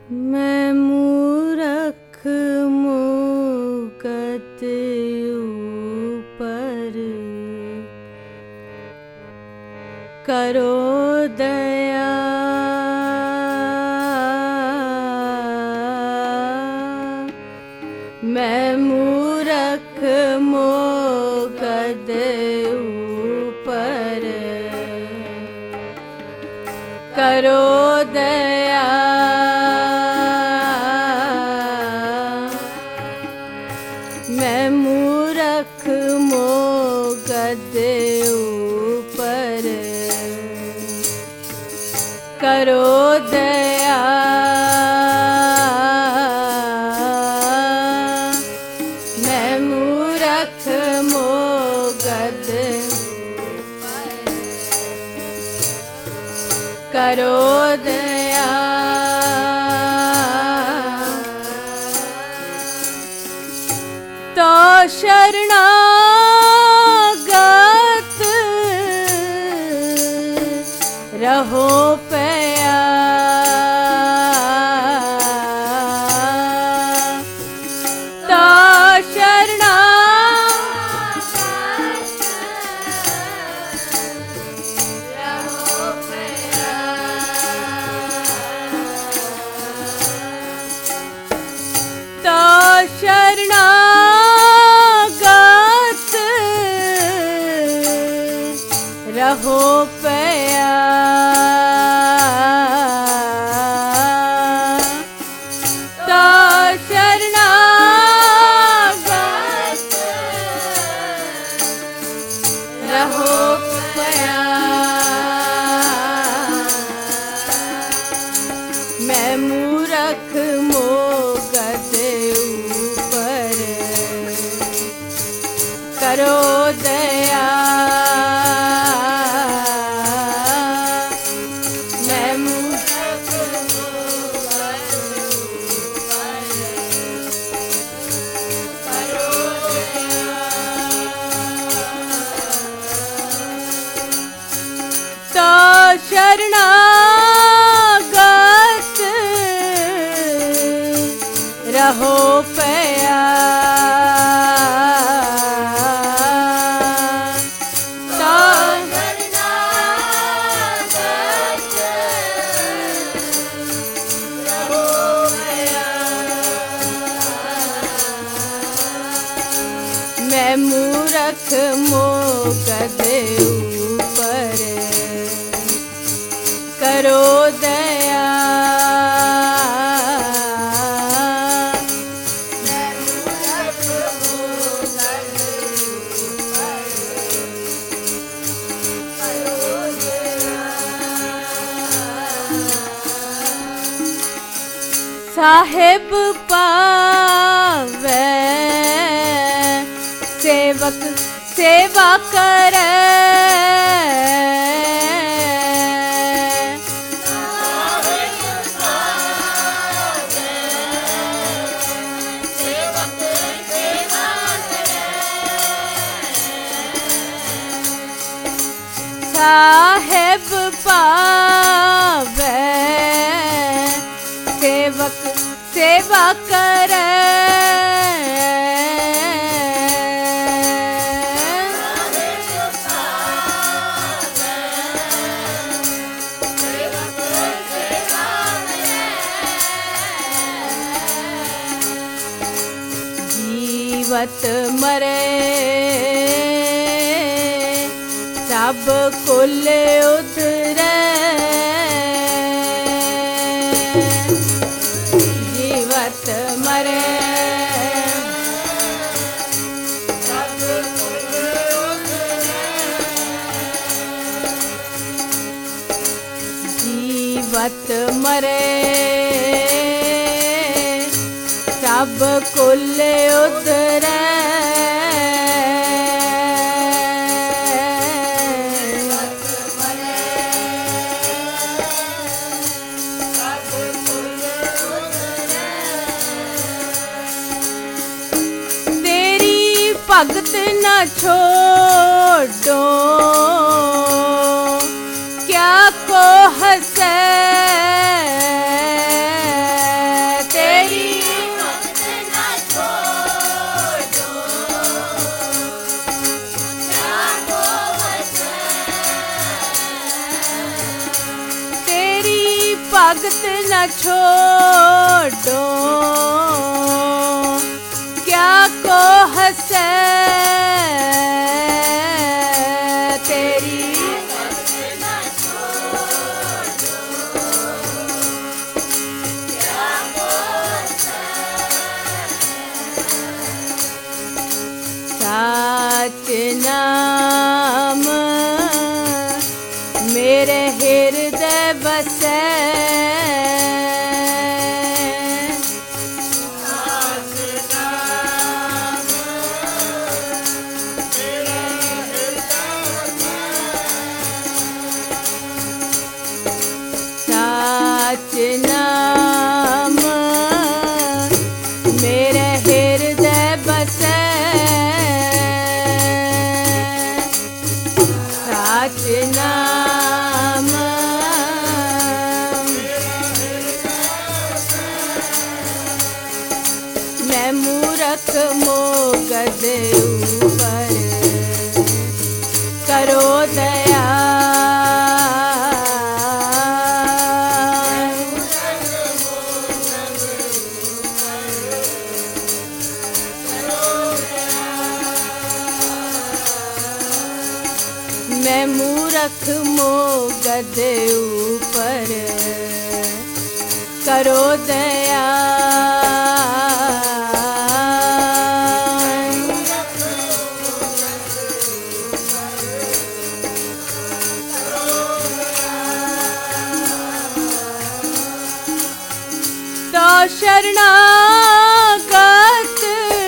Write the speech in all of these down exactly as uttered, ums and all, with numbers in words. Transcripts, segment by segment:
मैं मूरख मुकत ऊपर, करो दया। मैं मूरख मुकत ऊपर, करो दया। मैं मूरख मुकत ऊपर, करो दया। मैं मूरख मुकत करो दया। तो शरणागत रहो पया। तो शरणागत रहो पया। तो शरणागत रहो पया। तो शरणागत रहो पया। मैं मूरख मुकत ऊपर, करो दया। मैं मूरख मुकत ऊपर, करो दया। तो शरणागत रहो पया। तो शरणागत रहो पया। मैं मूरख मुकत ऊपर, करो दया। मैं मूरख मुकत ऊपर, करो दया। साहेब पावे सेवक सेवा करे। साहेब पावे सेवक सेवा करे। जीवत मरे सब कुल उतरे। जीवत मरे सब कुल उतरे। जीवत मरे सब कुल उतरे। भगत न छोड़ो क्या को हंसे। भगत न छोड़ो क्या को हंसे तेरी साच नाम मेरे हृदय बसे साच नाम मेरे हृदय बसे साच नाम मैं मूरख मोगद ऊपर करो दया मैं मूरख मोगद ऊपर करो दया तो शरणागत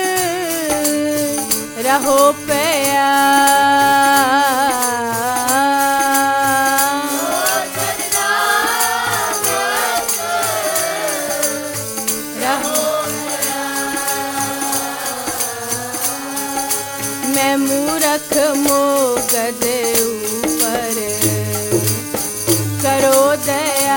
रहो पया मैं मूरख मोगद ऊपर करो दया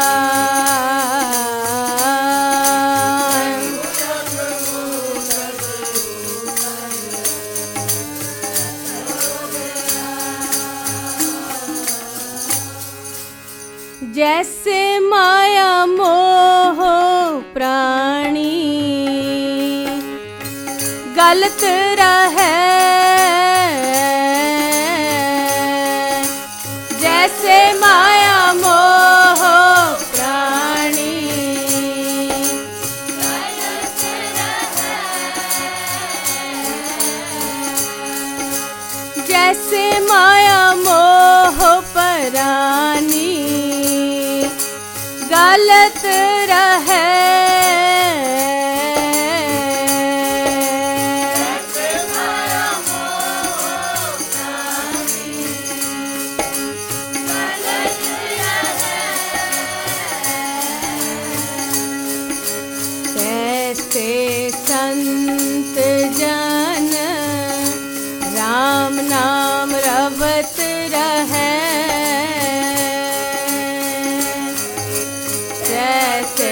जैसे माया मोह प्राणी गलत रहे जैसे माया मोह प्राणी जैसे माया मोह प्राणी गलत रहे कैसे संत जन राम नाम रवत रहे कैसे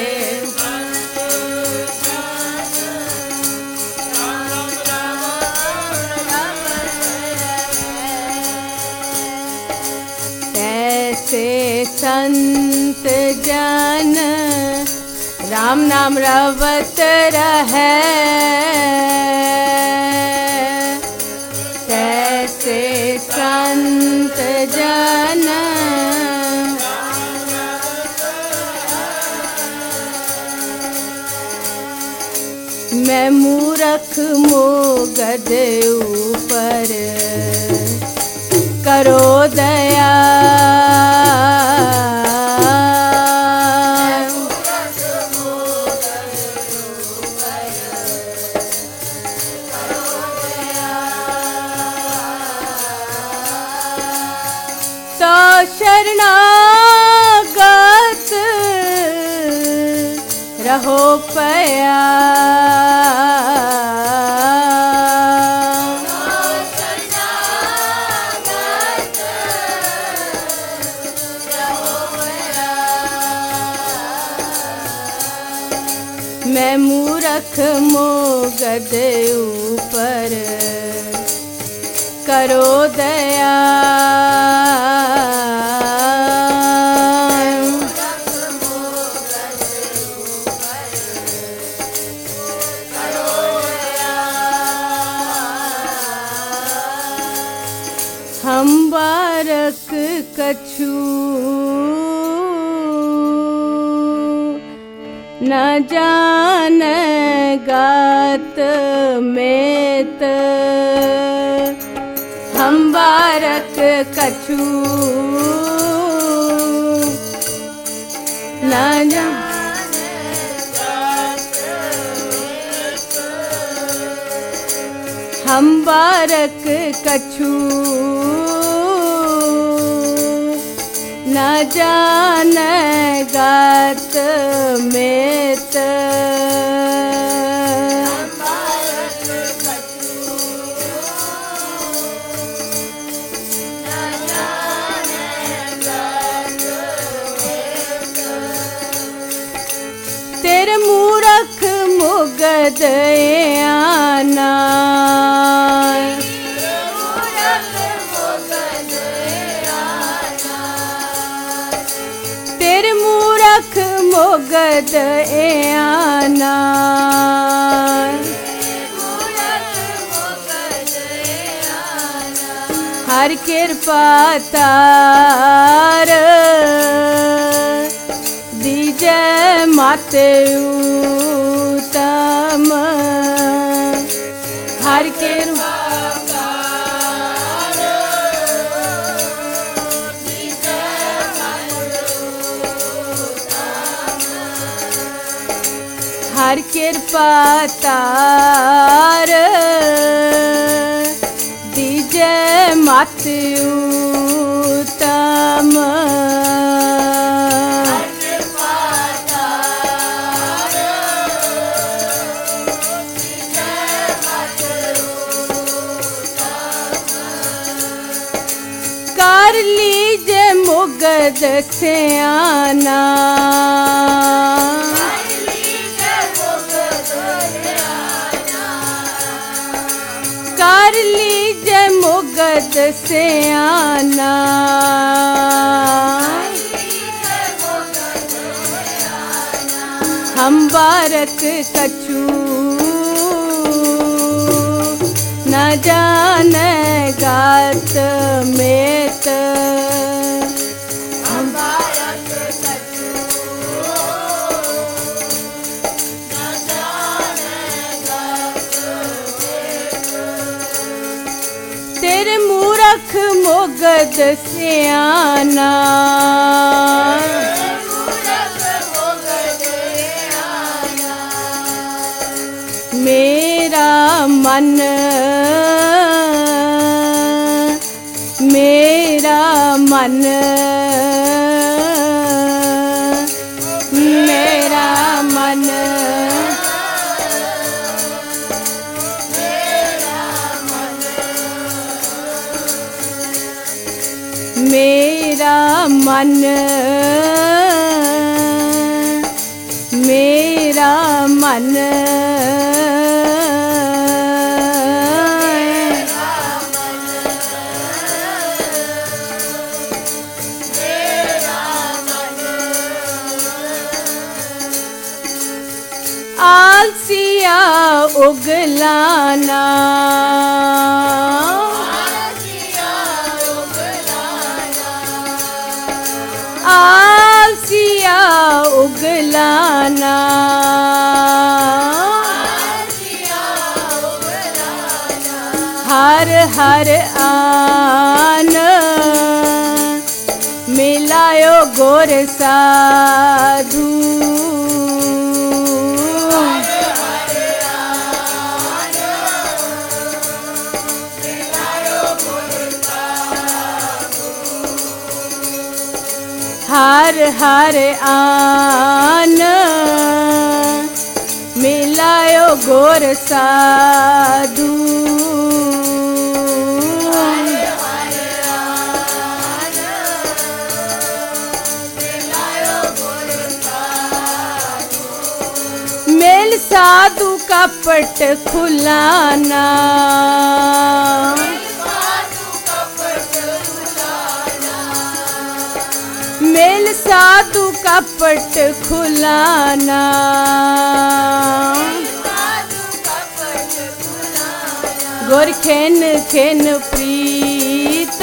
कैसे संत जन राम नाम रवत रहे कैसे संत जन मैं मूरख मोगद ऊपर करो दया तो शरणागत रहो पया मैं मूरख मोगद ऊपर करो दया हम बारक कछु न जान गात मेत, हम बारक कछु न जान हम बारक कछु न जान गात मेत, तेरे मूरख मुगद आना, तेरे मूरख मुगद आना, हर कृपा तार दीजे माते उत्तम, हर कृपा हर कृपा तार दीजे मत उत्तम, कर लीजे मुगद स्याना, कर लीजे मुगद स्याना, हम बारक कछु न जान गात मेत, हम बारक कछु न जान गात मेत, तेरे मूरख मुगद स्याना, मेरा मन मेरा मन मेरा मन मेरा मन मेरा मन आलसिया उगलाना, आलसिया उगलाना, हर हर आन मिलायो गोर साधु, हर हर आन मिलायो गोर साधु, मेल साधु कपट खुलाना, मेल साधु कपट खुलाना, गोर खेन खेन प्रीत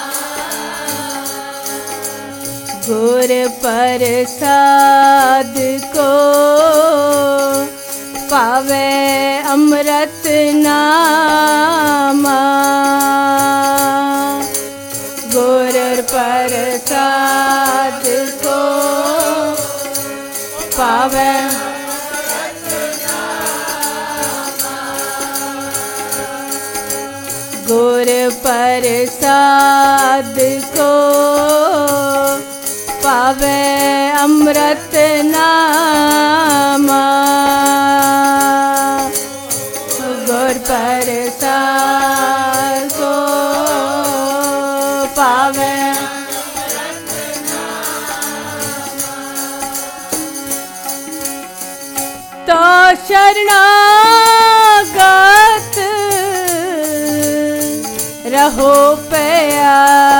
गुर प्रसाद को पावे अमृत नामा। गुर प्रसाद को पावे गुर प्रसाद को पावे अमृत नामा। गुर प्रसाद को पावे तो शरणागत रहो पया।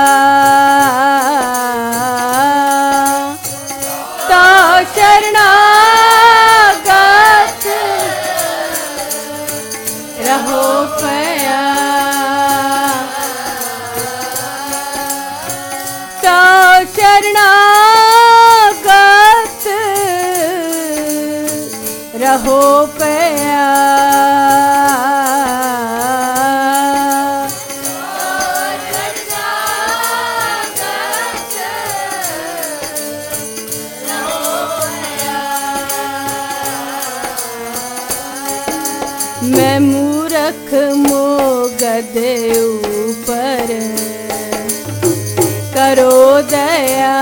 तो शरणागत रहो पया। तो शरणागत रहो पया। मैं मूरख मोगद ऊपर करो दया।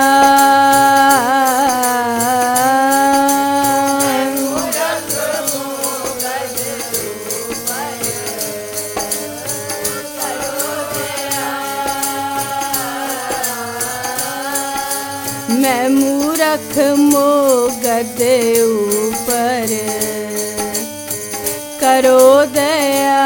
मैं मूरख मोगद ऊपर करो दया।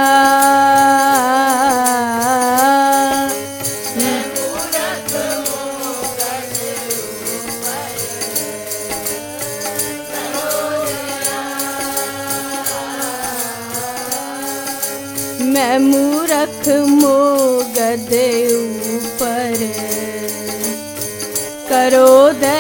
मैं मूरख मोगद ऊपर करो दया।